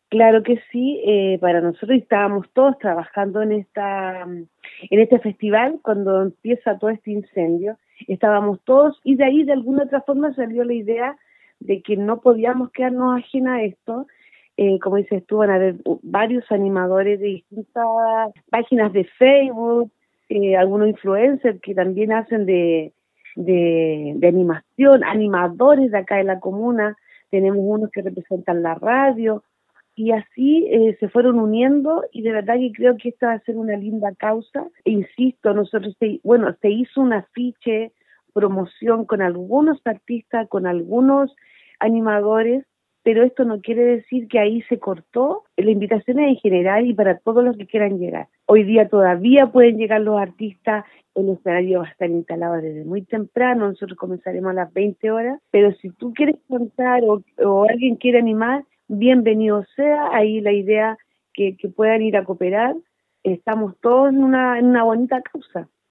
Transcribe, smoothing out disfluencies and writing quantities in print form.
Claro que sí, para nosotros estábamos todos trabajando en este festival cuando empieza todo este incendio, estábamos todos y de ahí de alguna otra forma salió la idea de que no podíamos quedarnos ajenas a esto. Como dices tú, van a haber varios animadores de distintas páginas de Facebook, algunos influencers que también hacen de animación, animadores de acá de la comuna, tenemos unos que representan la radio, y así se fueron uniendo y de verdad que creo que esta va a ser una linda causa. E insisto, se hizo un afiche, promoción con algunos artistas, con algunos animadores, pero esto no quiere decir que ahí se cortó. La invitación es en general y para todos los que quieran llegar. Hoy día todavía pueden llegar los artistas, el escenario va a estar instalado desde muy temprano, nosotros comenzaremos a las 20 horas, pero si tú quieres cantar o alguien quiere animar, bienvenido sea, ahí la idea que puedan ir a cooperar, estamos todos en una bonita causa.